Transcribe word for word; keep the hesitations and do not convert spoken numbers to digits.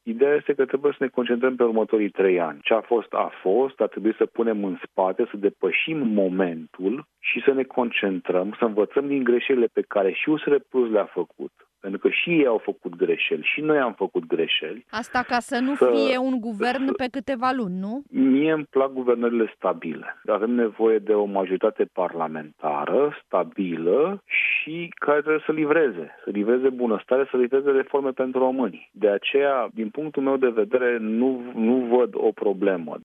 Ideea este că trebuie să ne concentrăm pe următorii trei ani. Ce a fost, a fost, a trebuit să punem în spate, să depășim momentul și să ne concentrăm, să învățăm din greșelile pe care și U S R Plus le-a făcut. Pentru că și ei au făcut greșeli, și noi am făcut greșeli. Asta ca să nu să, fie un guvern să, pe câteva luni, nu? Mie îmi plac guvernările stabile. Avem nevoie de o majoritate parlamentară, stabilă și care trebuie să livreze. Să livreze bunăstare, să livreze reforme pentru români. De aceea, din punctul meu de vedere, nu, nu văd o problemă.